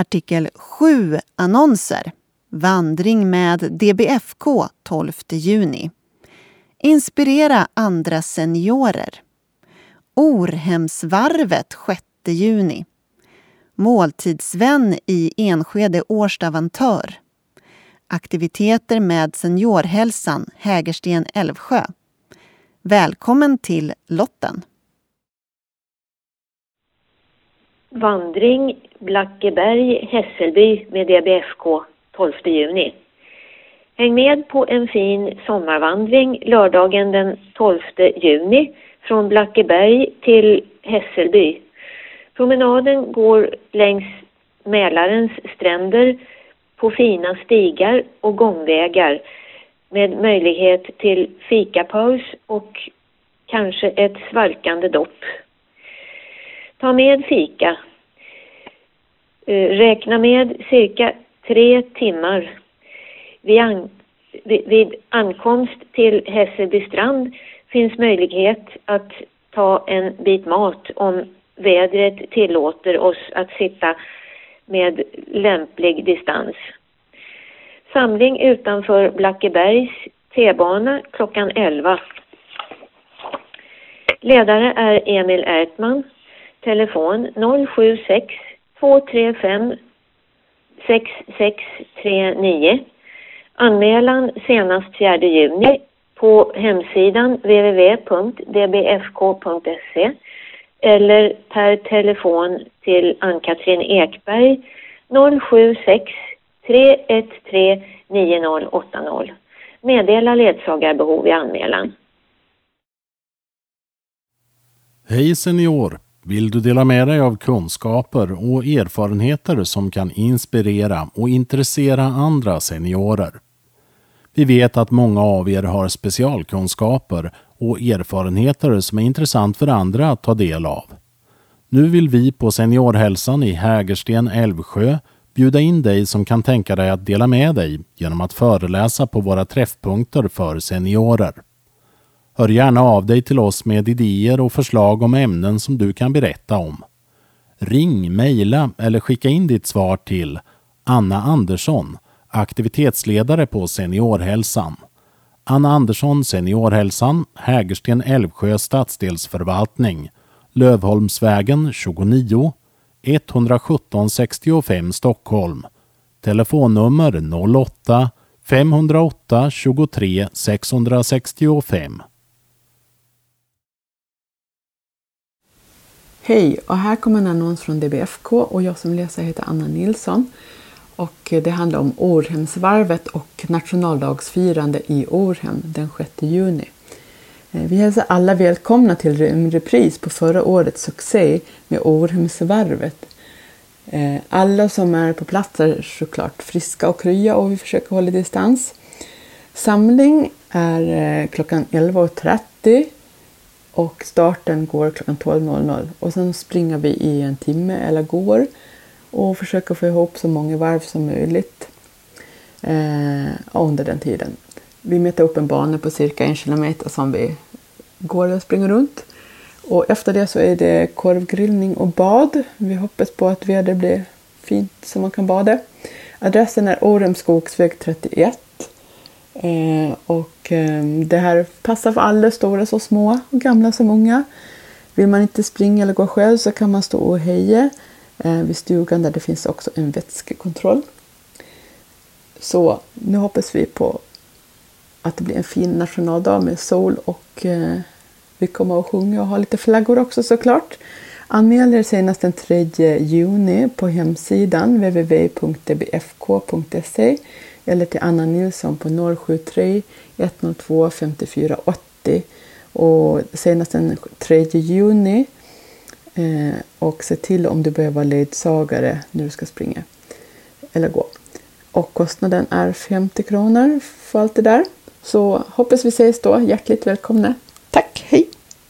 Artikel 7 annonser. Vandring med DBFK 12 juni. Inspirera andra seniorer. Orhemsvarvet 6 juni. Måltidsvän i Enskede Årstavantör. Aktiviteter med seniorhälsan Hägersten Älvsjö. Välkommen till lotten. Vandring Blackeberg Hässelby med DBFK 12 juni. Häng med på en fin sommarvandring lördagen den 12 juni från Blackeberg till Hässelby. Promenaden går längs Mälarens stränder på fina stigar och gångvägar med möjlighet till fikapaus och kanske ett svalkande dopp. Ta med fika. Räkna med cirka 3 timmar. Vid ankomst till Hässelby strand finns möjlighet att ta en bit mat om vädret tillåter oss att sitta med lämplig distans. Samling utanför Blackebergs T-bana klockan 11. Ledare är Emil Ertman. Telefon 076 235 6639. Anmälan senast 4 juni på hemsidan www.dbfk.se eller per telefon till Ann-Katrin Ekberg 076 313 9080. Meddela ledsagarbehov i anmälan. Hej senior! Vill du dela med dig av kunskaper och erfarenheter som kan inspirera och intressera andra seniorer? Vi vet att många av er har specialkunskaper och erfarenheter som är intressant för andra att ta del av. Nu vill vi på Seniorhälsan i Hägersten Älvsjö bjuda in dig som kan tänka dig att dela med dig genom att föreläsa på våra träffpunkter för seniorer. Hör gärna av dig till oss med idéer och förslag om ämnen som du kan berätta om. Ring, mejla eller skicka in ditt svar till Anna Andersson, aktivitetsledare på Seniorhälsan. Anna Andersson, Seniorhälsan, Hägersten Älvsjö stadsdelsförvaltning, Lövholmsvägen 29, 117 65 Stockholm. Telefonnummer 08 508 23 665. Hej, och här kommer en annons från DBFK och jag som läser heter Anna Nilsson. Och det handlar om Orhemsvarvet och nationaldagsfirande i Orhem den 6 juni. Vi hälsar alla välkomna till en repris på förra årets succé med Orhemsvarvet. Alla som är på plats är såklart friska och krya och vi försöker hålla distans. Samling är klockan 11.30 och starten går klockan 12.00. Och sen springer vi i en timme eller går och försöker få ihop så många varv som möjligt under den tiden. Vi mäter upp en bana på cirka 1 kilometer som vi går och springer runt. Och efter det så är det korvgrillning och bad. Vi hoppas på att vädret blir fint så man kan bada. Adressen är Orhemskogsväg 31. Det här passar för alla, stora så små och gamla som unga. Vill man inte springa eller gå själv så kan man stå och heja vid stugan där det finns också en vätskekontroll. Så nu hoppas vi på att det blir en fin nationaldag med sol och vi kommer att sjunga och ha lite flaggor också såklart. Anmäl er senast den 3 juni på hemsidan www.dbfk.se eller till Anna Nilsson på 073 102 54 80 och senast den 3 juni och se till om du behöver ledsagare när du ska springa eller gå. Och kostnaden är 50 kronor för allt det där. Så hoppas vi ses då. Hjärtligt välkomna. Tack, hej!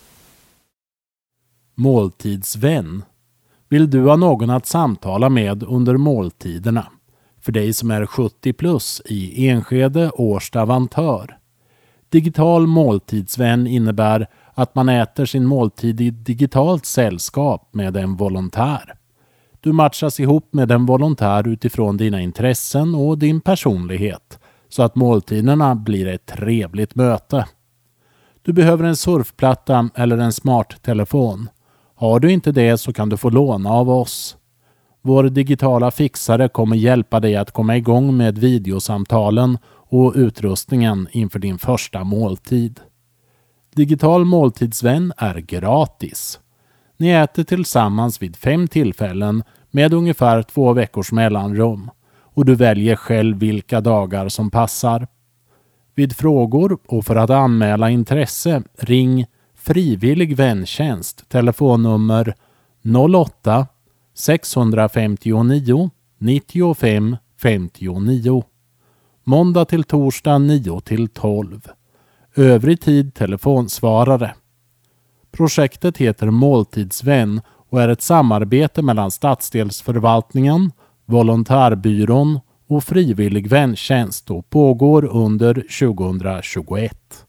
Måltidsvän. Vill du ha någon att samtala med under måltiderna? För dig som är 70 plus i Enskede Årstavantör. Digital måltidsvän innebär att man äter sin måltid i digitalt sällskap med en volontär. Du matchas ihop med en volontär utifrån dina intressen och din personlighet så att måltiderna blir ett trevligt möte. Du behöver en surfplatta eller en smarttelefon. Har du inte det så kan du få låna av oss. Vår digitala fixare kommer hjälpa dig att komma igång med videosamtalen och utrustningen inför din första måltid. Digital måltidsvän är gratis. Ni äter tillsammans vid 5 tillfällen med ungefär 2 veckors mellanrum och du väljer själv vilka dagar som passar. Vid frågor och för att anmäla intresse ring Frivillig väntjänst telefonnummer 08 659 95 59. Måndag till torsdag 9 till 12. Övrig tid telefonsvarare. Projektet heter Måltidsvän och är ett samarbete mellan stadsdelsförvaltningen, volontärbyrån och frivillig väntjänst och pågår under 2021.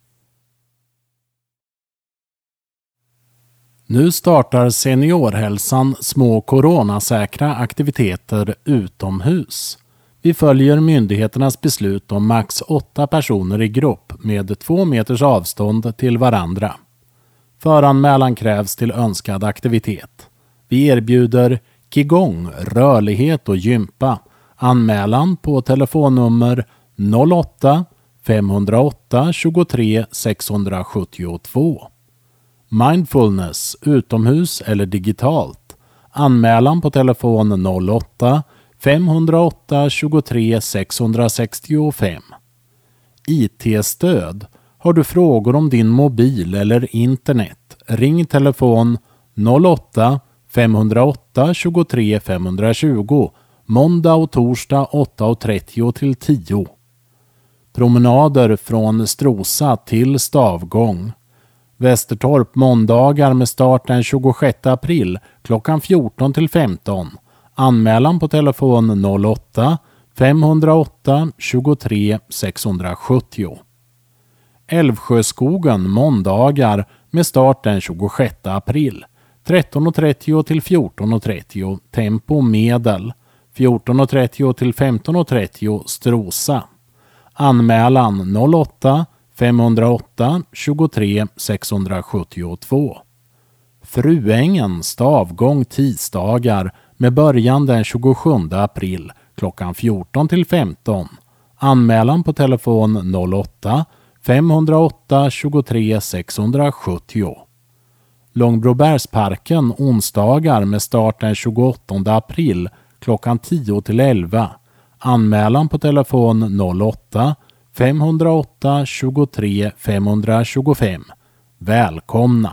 Nu startar Seniorhälsan små coronasäkra aktiviteter utomhus. Vi följer myndigheternas beslut om max 8 personer i grupp med 2 meters avstånd till varandra. Föranmälan krävs till önskad aktivitet. Vi erbjuder qigong, rörlighet och gympa. Anmälan på telefonnummer 08 508 23 672. Mindfulness, utomhus eller digitalt. Anmälan på telefon 08 508 23 665. IT-stöd. Har du frågor om din mobil eller internet? Ring telefon 08 508 23 520. Måndag och torsdag 8.30 till 10. Promenader från Strosa till Stavgång. Västertorp måndagar med start den 26 april klockan 14 till 15. Anmälan på telefon 08 508 23 670. Älvsjöskogen måndagar med start den 26 april 13.30 till 14.30. Tempo medel 14.30 till 15.30 Strosa. Anmälan 08 508 23 672. Fruängen Stavgång tisdagar med början den 27 april klockan 14 till 15. Anmälan på telefon 08 508 23 670. Långbrobergsparken onsdagar med start den 28 april klockan 10 till 11. Anmälan på telefon 08 508 23 525. Välkomna!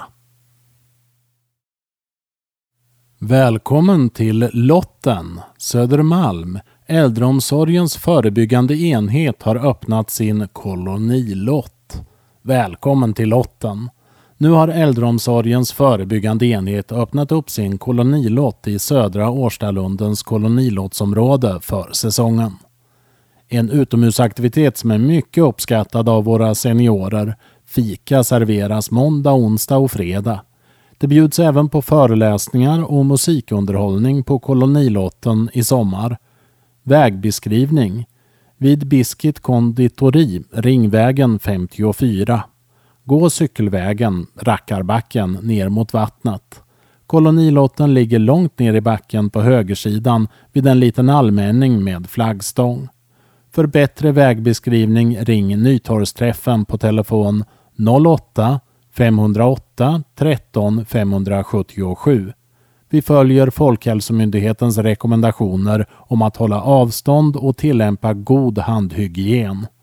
Välkommen till Lotten, Södermalm. Äldreomsorgens förebyggande enhet har öppnat sin kolonilott. Välkommen till Lotten. Nu har äldreomsorgens förebyggande enhet öppnat upp sin kolonilott i södra Årstalundens kolonilottsområde för säsongen. En utomhusaktivitet som är mycket uppskattad av våra seniorer. Fika serveras måndag, onsdag och fredag. Det bjuds även på föreläsningar och musikunderhållning på kolonilotten i sommar. Vägbeskrivning. Vid Biscuit konditori, Ringvägen 54. Gå cykelvägen, Rackarbacken, ner mot vattnet. Kolonilotten ligger långt ner i backen på högersidan vid en liten allmänning med flaggstång. För bättre vägbeskrivning ring Nytorgsträffen på telefon 08 508 13 577. Vi följer Folkhälsomyndighetens rekommendationer om att hålla avstånd och tillämpa god handhygien.